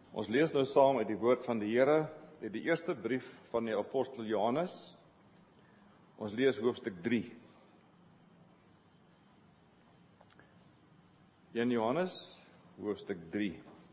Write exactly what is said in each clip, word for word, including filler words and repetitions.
Ons lees nou saam uit die woord van die Here, uit die eerste brief van die apostel Johannes. Ons lees hoofstuk drie. een Johannes, hoofstuk drie.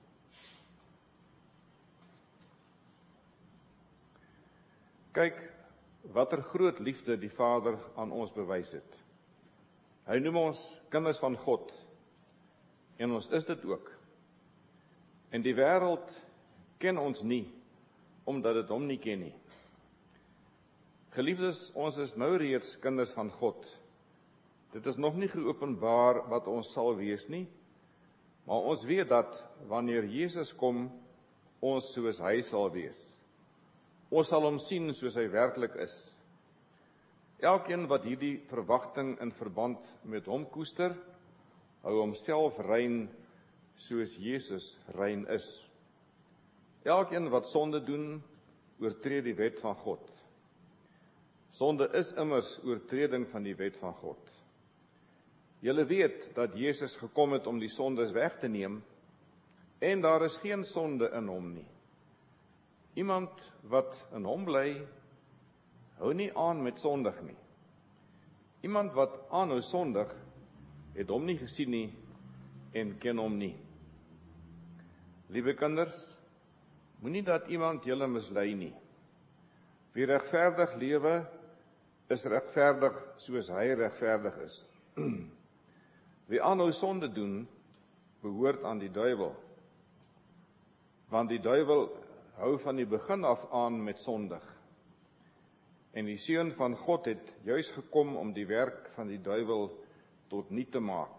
Kyk, watter groot liefde die Vader aan ons bewys het. Hy noem ons kinders van God, en ons is dit ook. En die wêreld ken ons nie, omdat dit hom nie ken nie. Geliefdes, ons is nou reeds kinders van God. Dit is nog nie geopenbaar wat ons sal wees nie, maar ons weet dat, wanneer Jesus kom, ons soos hy sal wees. Ons sal hom sien soos hy werklik is. Elkeen wat hierdie verwagting in verband met hom koester, hou homself rein soos Jesus rein is. Elkeen wat sonde doen, oortree die wet van God. Sonde is immers oortreding van die wet van God. Julle weet dat Jesus gekom het om die sondes weg te neem, en daar is geen sonde in hom nie. Iemand wat in hom bly, hou nie aan met sondig nie. Iemand wat aanhou sondig, het hom nie gesien nie, en ken hom nie. Liewe kinders, moenie dat iemand julle mislei nie. Wie regverdig lewe, is regverdig soos hy regverdig is. Wie aanhou sonde doen, behoort aan die duiwel. Want die duiwel hou van die begin af aan met sondig. En die Seun van God het juis gekom om die werk van die duiwel tot niet te maak.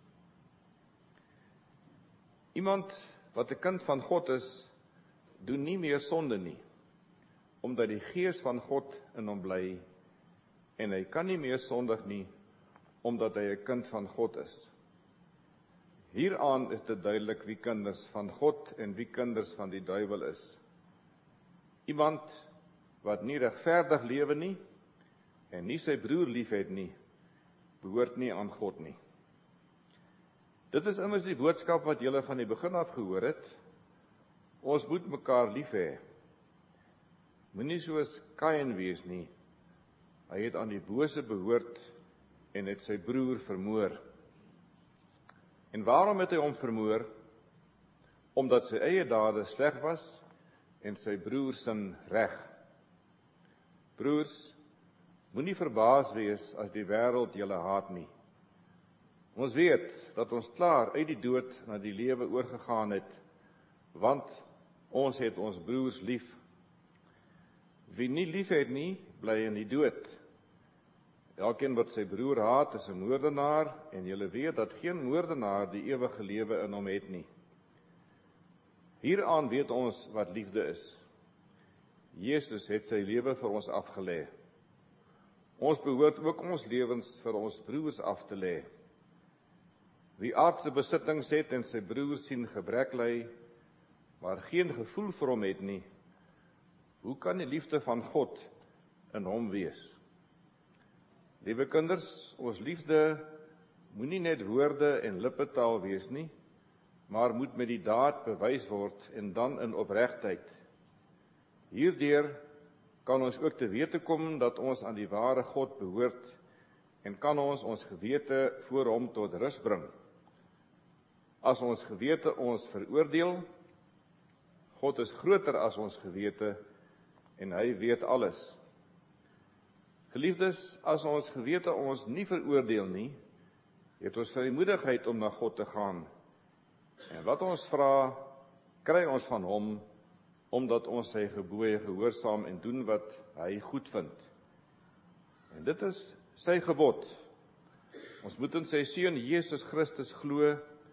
Iemand wat 'n kind van God is, doen nie meer sonde nie, omdat die Gees van God in hom bly, en hy kan nie meer sondig nie, omdat hy 'n kind van God is. Hieraan is dit duidelik wie kinders van God en wie kinders van die duiwel is. Iemand wat nie regverdig lewe nie, en nie sy broer liefhet nie, behoort nie aan God nie. Dit is immers die boodskap wat julle van die begin af gehoor het. Ons moet mekaar lief hê. Moenie soos Kain wees nie. Hy het aan die bose behoort en het sy broer vermoor. En waarom het hy hom vermoor? Omdat sy eie dade sleg was en sy broer sin reg. Broers, moenie verbaas wees as die wêreld julle haat nie. Ons weet dat ons klaar uit die dood na die lewe oorgegaan het, want ons het ons broers lief. Wie nie lief het nie, bly in die dood. Elkeen wat sy broer haat, is 'n moordenaar, en julle weet dat geen moordenaar die ewige lewe in hom het nie. Hieraan weet ons wat liefde is. Jesus het sy lewe vir ons afgelê. Ons behoort ook ons lewens vir ons broers af te lê. Wie aardse besittings het en sy broer sien gebrek ly, maar geen gevoel vir hom het nie, hoe kan die liefde van God in hom wees? Liewe kinders, ons liefde moenie net woorde en lippetaal wees nie, maar moet met die daad bewys word en dan in opregtheid. Hierdeur kan ons ook te wete kom dat ons aan die ware God behoort en kan ons ons gewete voor hom tot rus bring. As ons gewete ons veroordeel, God is groter as ons gewete en hy weet alles. Geliefdes, as ons gewete ons nie veroordeel nie, het ons vrymoedigheid om na God te gaan. En wat ons vra, kry ons van hom, omdat ons sy gebooie gehoorsaam en doen wat hy goed vind. En dit is sy gebod. Ons moet in sy Seun Jesus Christus glo,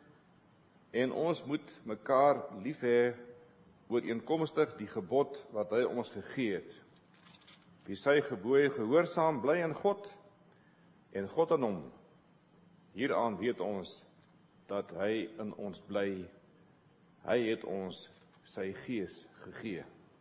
en ons moet mekaar lief hê, ooreenkomstig die gebod wat hy ons gegee het. Wie sy gebooie gehoorsaam, bly in God, en God in hom. Hieraan weet ons, dat hy in ons bly. Hy het ons sy Gees gegee.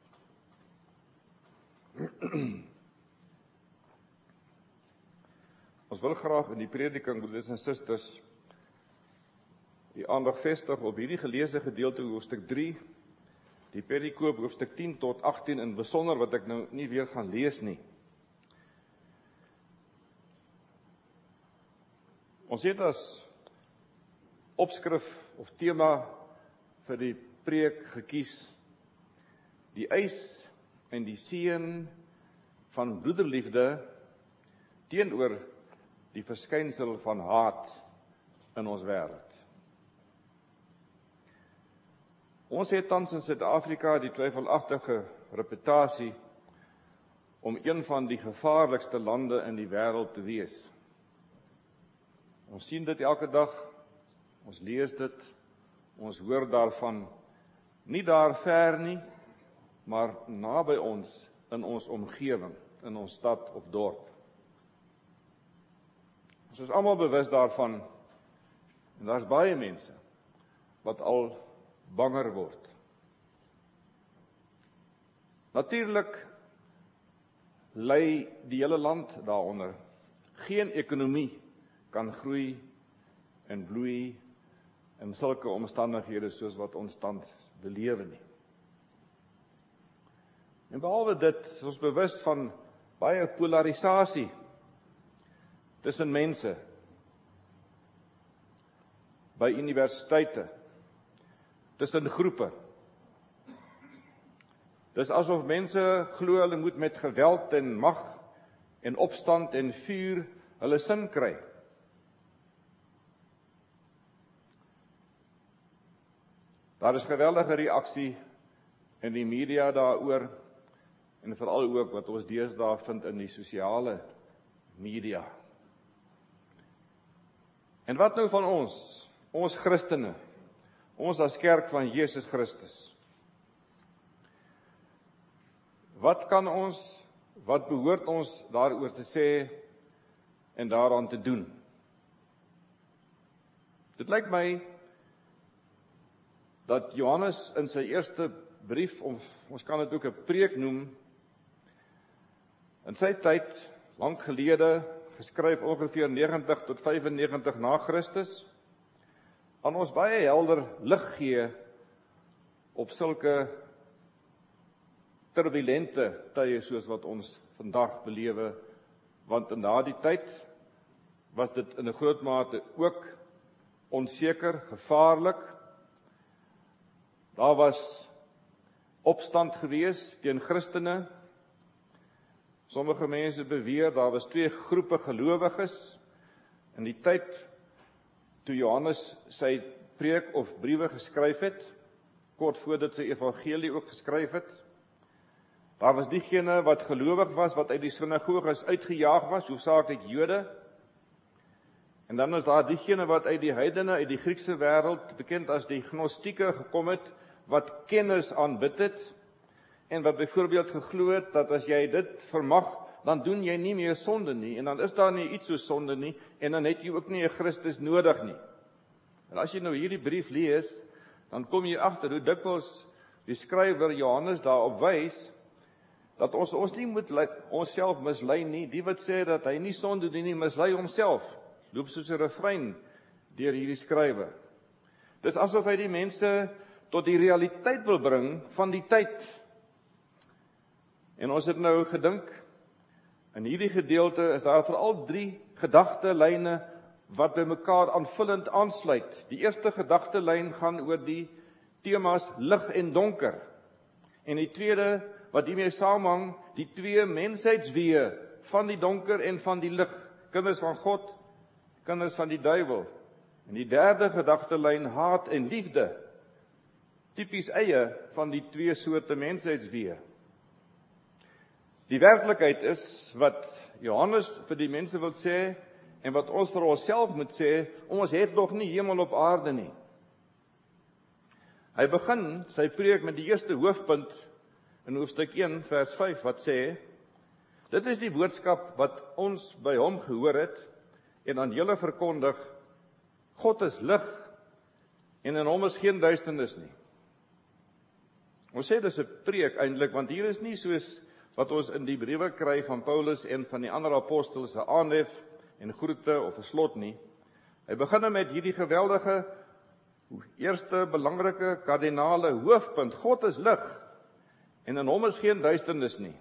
Ons wil graag in die prediking, broeders en susters, die aandag vestig op hierdie geleesde gedeelte hoofstuk drie die perikoop hoofstuk tien tot agttien in besonder, wat ek nou nie weer gaan lees nie. Ons het as opskrif of tema vir die preek gekies, die eis en die seën van broederliefde teenoor die verskynsel van haat in ons wêreld. Ons het tans in Suid-Afrika die twyfelagtige reputasie om een van die gevaarlikste lande in die wêreld te wees. Ons sien dit elke dag, ons lees dit, ons hoor daarvan, nie daar ver nie, maar naby ons, in ons omgewing, in ons stad of dorp. Ons is almal bewus daarvan, en daar's baie mense, wat al banger word. Natuurlik lê die hele land daaronder. Geen ekonomie kan groei en bloei in sulke omstandighede soos wat ons tans belewe nie. En behalwe dit, is ons bewus van baie polarisasie tussen mense, by universiteite, tussen groepe. Dis asof mense glo hulle moet met geweld en mag en opstand en vuur hulle sin kry. Daar is geweldige reaksie in die media daaroor, en veral ook wat ons deesdae vind in die sosiale media. En wat nou van ons, ons Christene, ons as kerk van Jesus Christus? Wat kan ons, wat behoort ons daaroor te sê en daaraan te doen? Dit lyk my dat Johannes in sy eerste brief, of ons kan dit ook 'n preek noem, in sy tyd, lank gelede, geskryf ongeveer negentig tot vyfennegentig na Christus, aan ons baie helder lig gee op sulke turbulente tye soos wat ons vandag belewe, want in daardie tyd was dit in 'n groot mate ook onseker, gevaarlik. Daar was opstand gewees teen Christene. Sommige mense beweer daar was twee groepe gelowiges in die tyd toe Johannes sy preek of briewe geskryf het, kort voordat sy evangelie ook geskryf het. Daar was diegene wat gelowig was, wat uit die sinagoges uitgejaag was, hoofsaaklik Jode. En dan is daar diegene wat uit die heidene, uit die Griekse wêreld, bekend as die gnostieke, gekom het, wat kennis aanbid het, en wat byvoorbeeld geglo het, dat as jy dit vermag, dan doen jy nie meer sonde nie, en dan is daar nie iets so sonde nie, en dan het jy ook nie 'n Christus nodig nie. En as jy nou hierdie brief lees, dan kom jy agter hoe dikwels die skrywer Johannes daarop wys, dat ons ons nie moet onsself mislei nie. Die wat sê dat hy nie sonde doen nie, mislei homself. Loop soos 'n refrein deur hierdie skrywer. Dis asof hy die mense tot die realiteit wil bring van die tyd. En ons het nou gedink, in hierdie gedeelte is daar veral drie gedagtelyne wat by mekaar aanvullend aansluit. Die eerste gedagtelyn gaan oor die temas lig en donker. En die tweede, wat hiermee saamhang, die twee mensheidsweë van die donker en van die lig, kinders van God, kinders van die duiwel. En die derde gedagtelyn, haat en liefde, tipies eie van die twee soorte mensheidsweë. Die werklikheid is wat Johannes vir die mense wil sê, en wat ons vir onsself moet sê, ons het nog nie hemel op aarde nie. Hy begin sy preek met die eerste hoofpunt in hoofstuk een vers vyf wat sê: dit is die boodskap wat ons by hom gehoor het en aan julle verkondig: God is lig en in hom is geen duisternis nie. Ons sê dis 'n preek eintlik, want hier is nie soos wat ons in die briewe kry van Paulus en van die ander apostels 'n aanhef en groete of 'n slot nie. Hy begin met hierdie geweldige eerste belangrike kardinale hoofpunt, God is lig, en in hom is geen duisternis nie.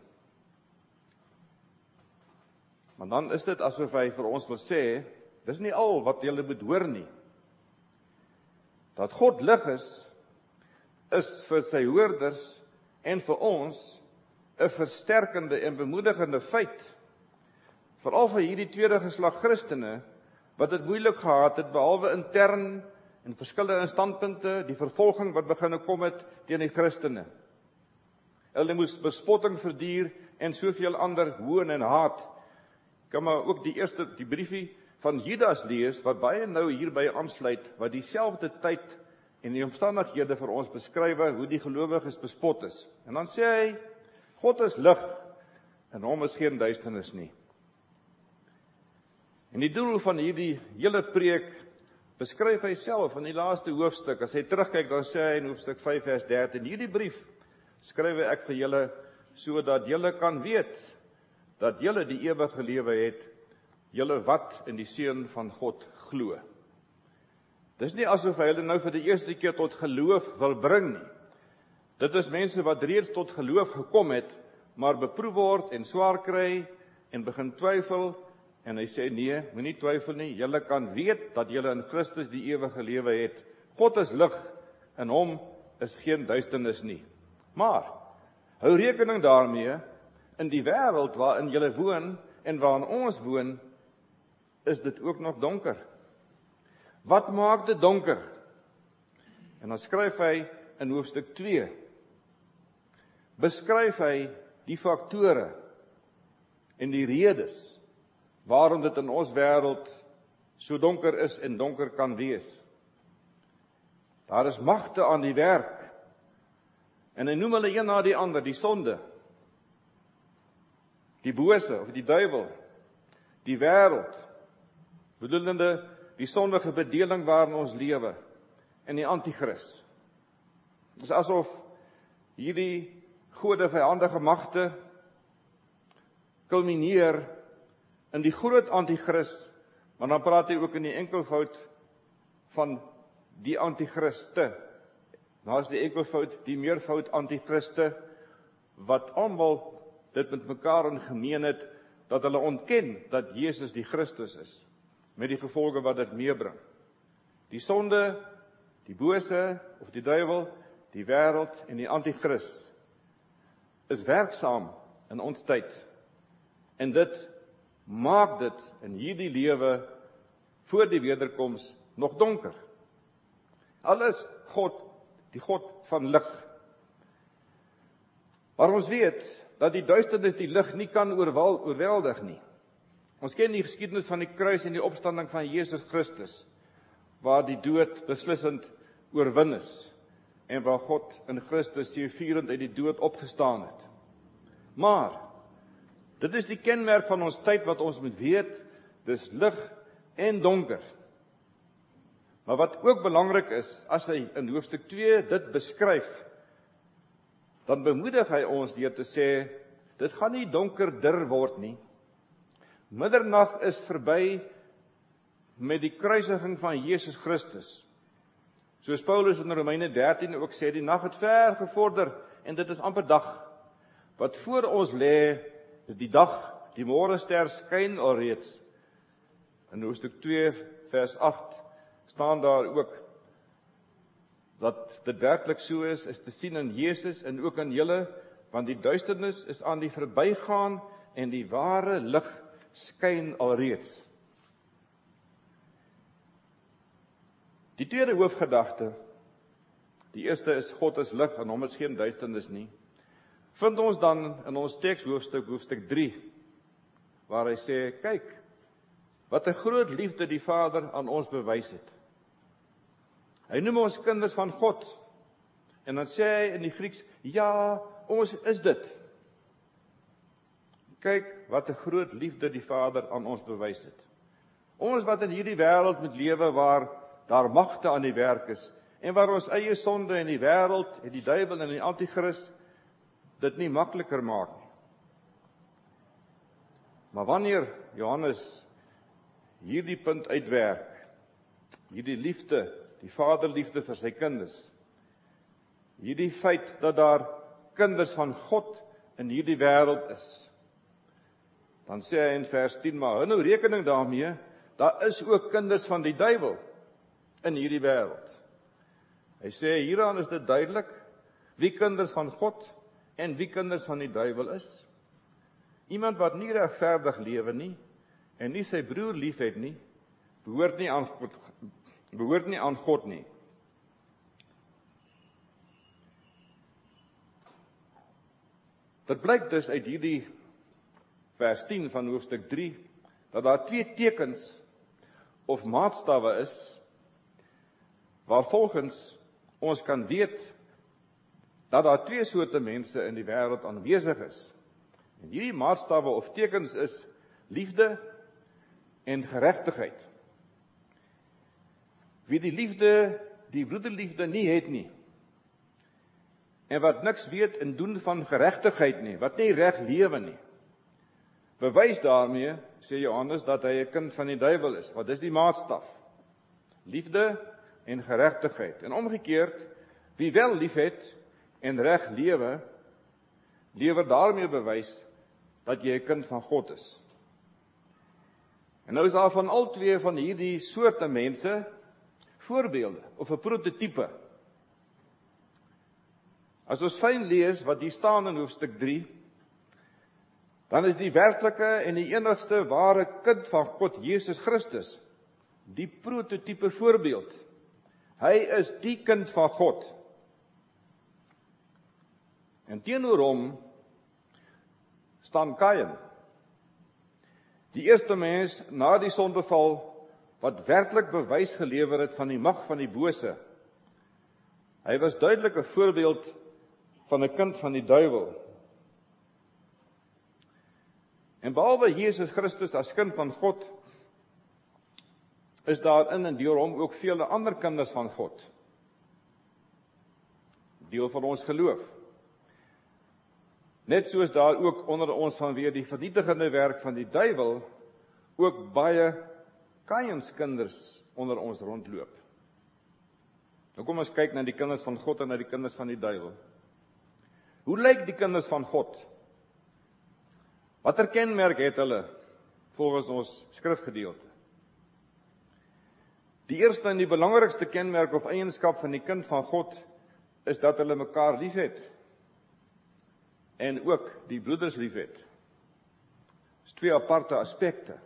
Maar dan is dit asof hy vir ons wil sê, dis nie al wat julle moet hoor nie. Dat God lig is, is vir sy hoorders en vir ons 'n versterkende en bemoedigende feit. Veral vir hierdie tweede geslag Christene, wat dit moeilik gehad het, behalwe intern en verskillende standpunte, die vervolging wat begin kom het teen die Christene. Hulle moes bespotting verduur en soveel ander hoon en haat. Kan maar ook die eerste, die briefie van Judas lees, wat baie nou hierby aansluit, wat dieselfde tyd en die omstandighede vir ons beskryf, hoe die gelowiges bespot is. En dan sê hy, God is lig, en hom is geen duisternis nie. En die doel van hierdie hele preek beskryf hy self in die laaste hoofstuk. As hy terugkyk, dan sê hy in hoofstuk vyf vers dertien, hierdie brief skryf ek vir julle, sodat julle kan weet, dat julle die ewige lewe het, julle wat in die Seun van God glo. Dis nie asof hy hulle nou vir die eerste keer tot geloof wil bring nie. Dit is mense wat reeds tot geloof gekom het, maar beproef word en swaar kry en begin twyfel, en hy sê nee, moenie twyfel nie, julle kan weet dat julle in Christus die ewige lewe het. God is lig, en hom is geen duisternis nie. Maar, hou rekening daarmee, in die wêreld waarin julle woon, en waarin ons woon, is dit ook nog donker. Wat maak dit donker? En dan skryf hy in hoofstuk twee, beskryf hy die faktore en die redes waarom dit in ons wêreld so donker is en donker kan wees. Daar is magte aan die werk, en hy noem hulle een na die ander, die sonde, die bose of die duiwel, die wêreld, bedoelende die sondige bedeling waarin ons lewe, en die antichrist. Dit is asof hierdie gode vyandige magte kulmineer in die groot antichrist, maar dan praat hy ook in die enkelvoud van die antichriste. Nou is die enkelvoud die meervoud antichriste, wat almal dit met mekaar in gemeen het, dat hulle ontken dat Jesus die Christus is, met die gevolge wat dit meebring. Die sonde, die bose of die duiwel, die wêreld en die antichrist is werksaam in ons tyd. En dit maak dit in hierdie lewe voor die wederkoms nog donker. Alles God, die God van lig. Maar ons weet dat die duisternis die lig nie kan oorwel, oorweldig nie. Ons ken die geskiedenis van die kruis en die opstanding van Jesus Christus, waar die dood beslissend oorwin is, en waar God in Christus seëvierend uit die dood opgestaan het. Maar, dit is die kenmerk van ons tyd wat ons moet weet, dis lig en donker. Maar wat ook belangrik is, as hy in hoofstuk twee dit beskryf, dan bemoedig hy ons deur te sê, dit gaan nie donkerder word nie. Middernag is verby met die kruisiging van Jesus Christus. Soos Paulus in Romeine dertien ook sê, die nag het ver gevorder, en dit is amper dag. Wat voor ons lê, is die dag, die môrester skyn alreeds. In hoofstuk twee vers agt staan daar ook, dat dit werklik so is, is te sien in Jesus en ook in julle, want die duisternis is aan die verbygaan en die ware lig skyn alreeds. Die tweede hoofgedagte, die eerste is God is lig en hom is geen duisternis nie, vind ons dan in ons tekshoofstuk, hoofstuk drie, waar hy sê, kyk, wat 'n groot liefde die Vader aan ons bewys het. Hy noem ons kinders van God, en dan sê hy in die Grieks, ja, ons is dit. Kyk, wat 'n groot liefde die Vader aan ons bewys het. Ons wat in hierdie wêreld moet lewe, waar daar magte aan die werk is, en waar ons eie sonde en die wêreld, en die duiwel en die antichrist, dit nie makliker maak nie. Maar wanneer Johannes hierdie punt uitwerk, hierdie liefde die vaderliefde vir sy kinders. Hierdie feit dat daar kinders van God in hierdie wêreld is. Dan sê hy in vers tien, maar hou nou rekening daarmee, daar is ook kinders van die duiwel in hierdie wêreld. Hy sê hieraan is dit duidelik wie kinders van God en wie kinders van die duiwel is. Iemand wat nie regverdig lewe nie en nie sy broer liefhet nie, behoort nie aan God, behoort nie aan God nie. Dit blyk dus uit hierdie vers tien van hoofstuk drie, dat daar twee tekens of maatstawwe is, waarvolgens ons kan weet, dat daar twee soorte mense in die wêreld aanwesig is. En hierdie maatstawwe of tekens is liefde en geregtigheid. Wie die liefde, die broederliefde nie het nie, en wat niks weet en doen van geregtigheid nie, wat nie reg lewe nie, bewys daarmee, sê Johannes, dat hy 'n kind van die duiwel is. Wat is die maatstaf? Liefde en geregtigheid. En omgekeerd, wie wel liefhet en reg lewe, lewer daarmee bewys dat jy 'n kind van God is. En nou is daar van al twee van hierdie soorte mense voorbeelde of 'n prototipe. As ons fyn lees wat hier staan in hoofstuk drie, dan is die werklike en die enigste ware kind van God, Jesus Christus, die prototipe voorbeeld. Hy is die kind van God. En teenoor hom staan Kain, die eerste mens na die sondeval wat werklik bewys gelewer het van die mag van die bose. Hy was duidelik 'n voorbeeld van 'n kind van die duiwel. En behalwe Jesus Christus as kind van God, is daar in en deur hom ook vele ander kinders van God. Deel van ons geloof. Net soos daar ook onder ons vanweë die vernietigende werk van die duiwel, ook baie Kains kinders onder ons rondloop. Nou kom ons kyk na die kinders van God en na die kinders van die duiwel. Hoe lyk die kinders van God? Watter kenmerk het hulle volgens ons skrifgedeelte? Die eerste en die belangrikste kenmerk of eienskap van die kind van God is dat hulle mekaar liefhet en ook die broeders liefhet. Dis twee aparte aspekte.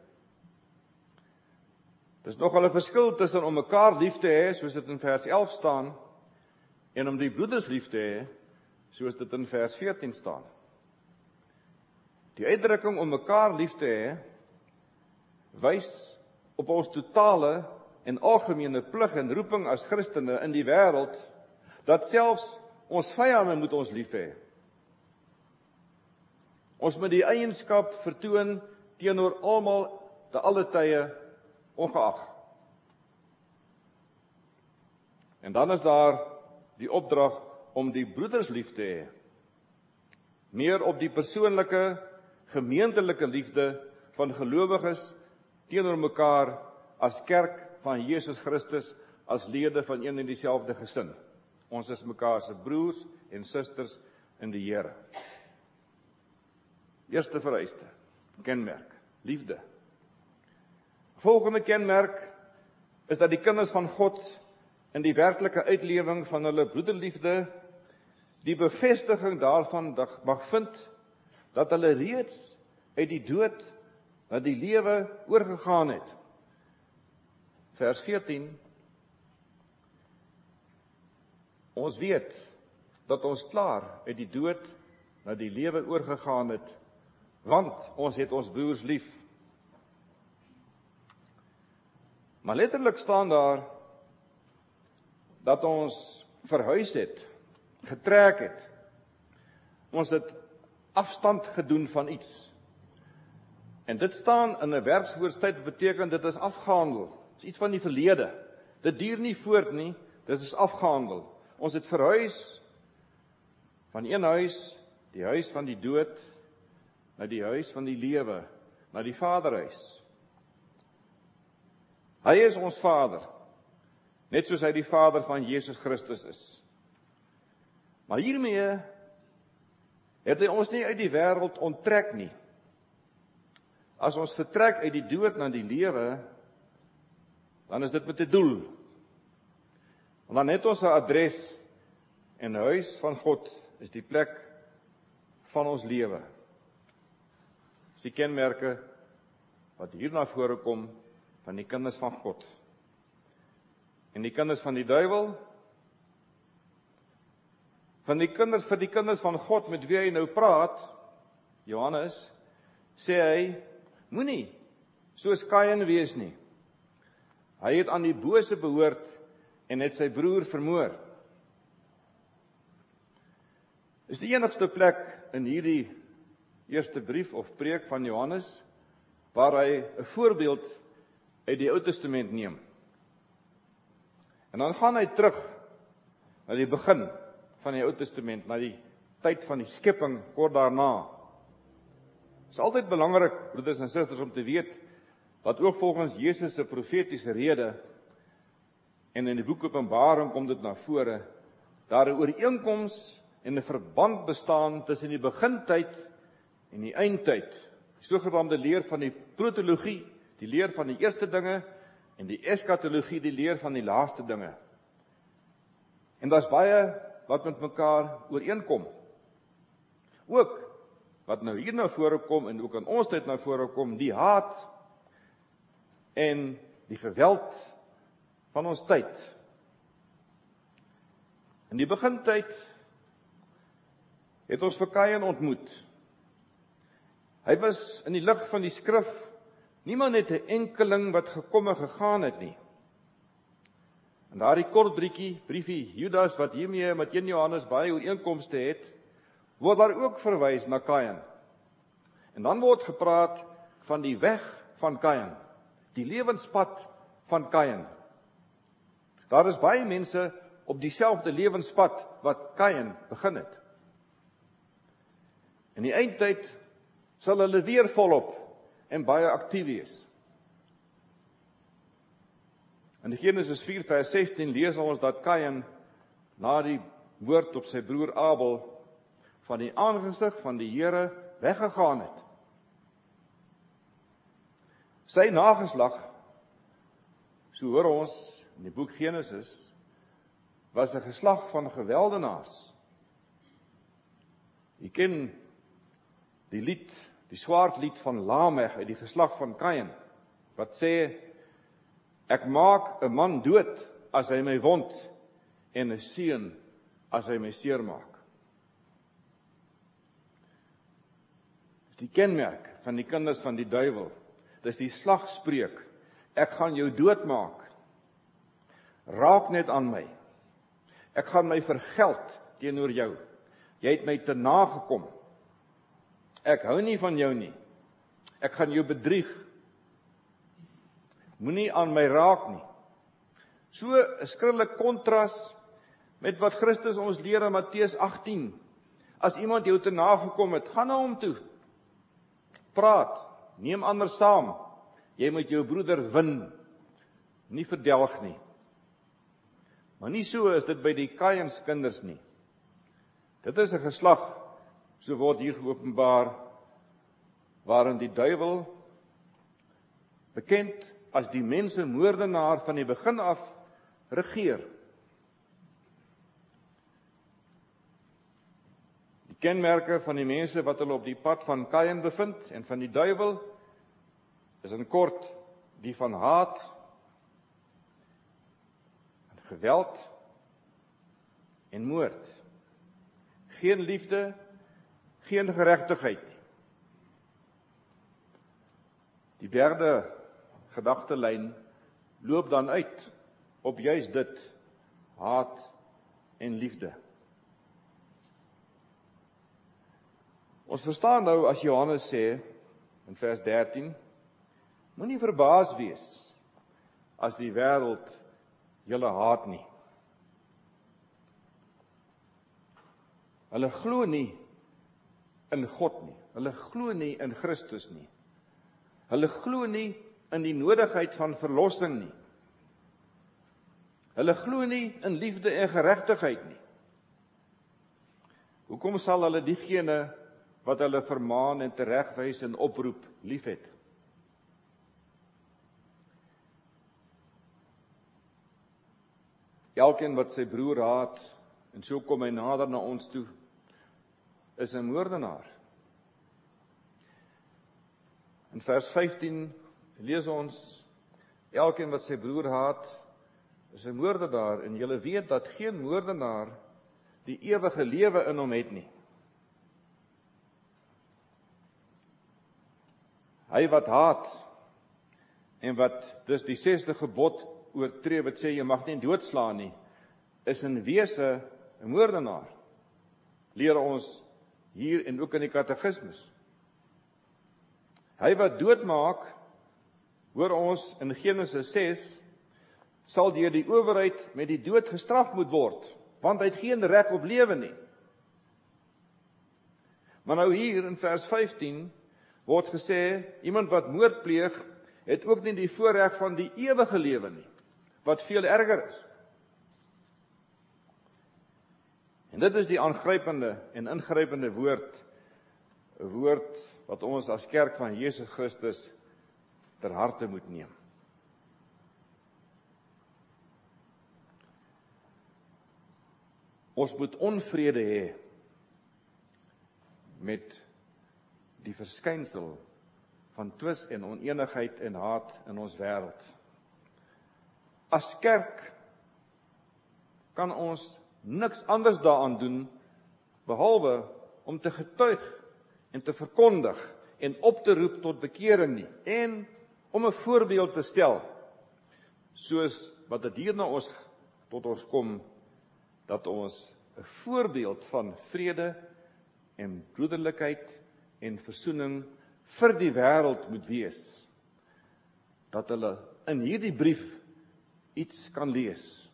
Dis nogal 'n verskil tussen om mekaar lief te hê, soos dit in vers elf staan, en om die broeders lief te hê, soos dit in vers veertien staan. Die uitdrukking om mekaar lief te hê wys op ons totale en algemene plig en roeping as Christene in die wêreld, dat selfs ons vyande moet ons lief hê. Ons moet die eienskap vertoon teenoor almal te alle tye ongeag. En dan is daar die opdrag om die broeders lief te hê. Meer op die persoonlike, gemeentelike liefde van gelowiges teenoor mekaar as kerk van Jesus Christus, as lede van een en dieselfde gesin. Ons is mekaar se broers en susters in die Here. Eerste vereiste, kenmerk, liefde. Volgende kenmerk is dat die kinders van God in die werklike uitlewing van hulle broederliefde die bevestiging daarvan mag vind dat hulle reeds uit die dood na die lewe oorgegaan het. Vers veertien. Ons weet dat ons klaar uit die dood na die lewe oorgegaan het, want ons het ons broers lief. Maar letterlik staan daar dat ons verhuis het, getrek het. Ons het afstand gedoen van iets. En dit staan in 'n werkswoordstyd, beteken dit is afgehandel. Dit is iets van die verlede. Dit duur nie voort nie, dit is afgehandel. Ons het verhuis van een huis, die huis van die dood, na die huis van die lewe, na die Vaderhuis. Hy is ons Vader. net soos hy die Vader van Jesus Christus is. Maar hiermee het hy ons nie uit die wêreld onttrek nie. As ons vertrek uit die dood na die lewe, dan is dit met 'n doel. Want dan het ons 'n adres, en die huis van God is die plek van ons lewe. Dis die kenmerke wat hier na vore kom van die kinders van God. En die kinders van die duiwel, van die kinders vir die kinders van God met wie hy nou praat, Johannes, sê hy, moenie soos Kain wees nie. Hy het aan die bose behoort en het sy broer vermoor. Is die enigste plek in hierdie eerste brief of preek van Johannes waar hy 'n voorbeeld uit die Ou Testament neem. En dan gaan hy terug na die begin van die Ou Testament, na die tyd van die skepping kort daarna. Dit is altyd belangrik, broeders en susters, om te weet wat ook volgens Jesus se profetiese rede, en in die boek Openbaring kom dit na vore, daar 'n ooreenkoms en 'n verband bestaan tussen die begintyd en die eindtyd. Die sogenaamde leer van die protologie, die leer van die eerste dinge, en die eskatologie, die leer van die laaste dinge. En daar's baie wat met mekaar ooreenkom. Ook wat nou hier na vore kom en ook in ons tyd na vore kom, die haat en die geweld van ons tyd. In die begintyd het ons vir Kain ontmoet. Hy was in die lig van die skrif niemand net 'n enkeling wat gekom en gegaan het nie. En daardie kort briefie, briefie Judas wat hiermee met een Johannes baie ooreenkomste het, word daar ook verwys na Kain. En dan word gepraat van die weg van Kain, die lewenspad van Kain. Daar is baie mense op dieselfde lewenspad wat Kain begin het. In die eindtyd sal hulle weer volop en baie aktief wees. In Genesis vier vers sestien lees ons dat Kain na die moord op sy broer Abel van die aangesig van die Here weggegaan het. Sy nageslag, so hoor ons in die boek Genesis, was 'n geslag van geweldenaars. Jy ken die lied, die swaardlied van Lamech uit die geslag van Kain, wat sê, ek maak 'n man dood as hy my wond, en 'n seun as hy my seermaak. Dis die kenmerk van die kinders van die duiwel. Dis die slagspreuk, ek gaan jou doodmaak. Raak net aan my. Ek gaan my vergeld teenoor jou. Jy het my te nagekom. Ek hou nie van jou nie. Ek gaan jou bedrieg. Moenie aan my raak nie. So 'n skrikkelike kontras met wat Christus ons leer in Matteus agtien. As iemand jou te nagekom het, gaan na hom toe. Praat, neem ander saam. Jy moet jou broeder win, nie verdelg nie. Maar nie so is dit by die Kains kinders nie. Dit is 'n geslag, so word hier geopenbaar, waarin die duiwel, bekend as die mensemoordenaar van die begin af, regeer. Die kenmerke van die mense wat hulle op die pad van Kain bevind en van die duiwel, is in kort die van haat, en geweld en moord. Geen liefde, geen geregtigheid nie. Die derde gedagtelyn loop dan uit op juis dit, haat en liefde. Ons verstaan nou as Johannes sê in vers dertien, moenie verbaas wees as die wêreld julle haat nie. Hulle glo nie in God nie. Hulle glo nie in Christus nie. Hulle glo nie in die nodigheid van verlossing nie. Hulle glo nie in liefde en geregtigheid nie. Hoekom sal hulle diegene wat hulle vermaan en teregwys en oproep liefhet? Elkeen wat sy broer haat, en so kom hy nader na ons toe, is 'n moordenaar. In vers vyftien lees ons, elkeen wat sy broer haat, is 'n moordenaar, en julle weet dat geen moordenaar die ewige lewe in hom het nie. Hy wat haat, en wat dus die sesde gebod oortree, wat sê jy mag nie doodslaan nie, is in wese 'n moordenaar, leer ons hier en ook in die katekismes. Hy wat doodmaak, hoor ons in Genesis ses, sal deur die owerheid met die dood gestraf moet word, want hy het geen reg op lewe nie. Maar nou hier in vers vyftien word gesê, iemand wat moord pleeg, het ook nie die voorreg van die ewige lewe nie, wat veel erger is. En dit is die aangrypende en ingrypende woord, 'n woord wat ons as kerk van Jesus Christus ter harte moet neem. Ons moet onvrede hê met die verskynsel van twis en onenigheid en haat in ons wêreld. As kerk kan ons niks anders daaraan doen behalwe om te getuig en te verkondig en op te roep tot bekering nie, en om 'n voorbeeld te stel, soos wat dit hier na ons tot ons kom, dat ons 'n voorbeeld van vrede en broederlikheid en versoening vir die wêreld moet wees, dat hulle in hierdie brief iets kan lees.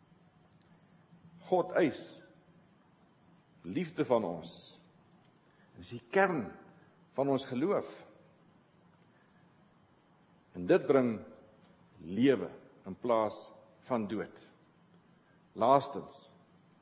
God eis liefde van ons. Dis die kern van ons geloof. En dit bring lewe in plaas van dood. Laastens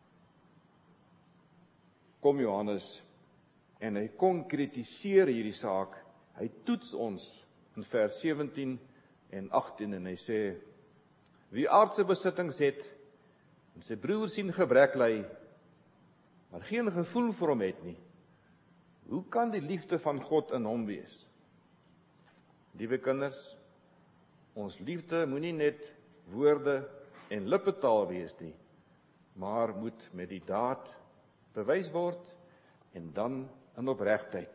kom Johannes en hy konkretiseer hierdie saak. Hy toets ons in vers sewentien en agttien en hy sê, wie aardse besittings het en sy broer sien gebrek ly, maar geen gevoel vir hom het nie, hoe kan die liefde van God in hom wees? Liewe kinders, ons liefde moenie net woorde en lippetaal wees nie, maar moet met die daad bewys word en dan in opregtheid.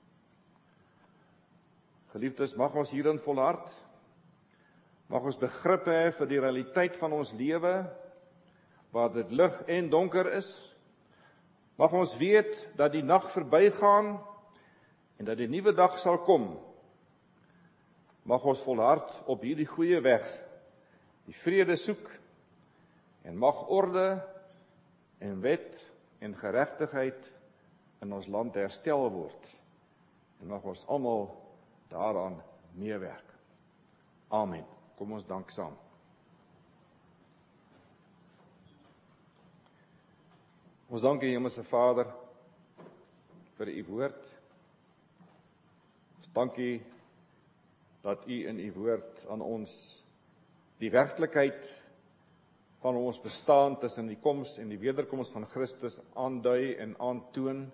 Geliefdes, mag ons hierin volhard, mag ons begrip hê vir die realiteit van ons lewe, waar dit lig en donker is. Mag ons weet dat die nag verbygaan en dat die nuwe dag sal kom. Mag ons volhard op hierdie goeie weg, die vrede soek, en mag orde en wet en geregtigheid in ons land herstel word. En mag ons almal daaraan meewerk. Amen. Kom ons dank saam. Ons dank U, Hemelse Vader, vir U woord. Ons dank U dat U in U woord aan ons die werklikheid van ons bestaan tussen die koms en die wederkoms van Christus aandui en aantoon.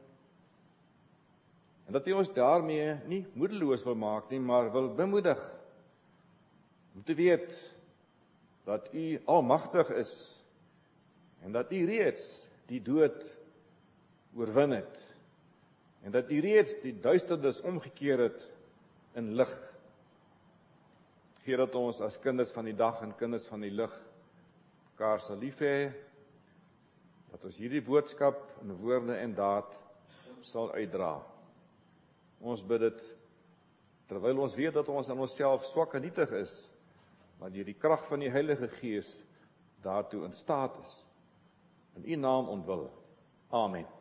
En dat U ons daarmee nie moedeloos wil maak nie, maar wil bemoedig om te weet dat U almagtig is en dat U reeds die dood oorwin het en dat U reeds die duisternis omgekeer het in lig. Gee dat ons as kinders van die dag en kinders van die lig mekaar sal lief hê, dat ons hierdie boodskap in woorde en daad sal uitdra. Ons bid dit terwyl ons weet dat ons aan onsself swak en nietig is, maar deur die krag van die Heilige Gees daartoe in staat is. In U naam ontwil. Amen.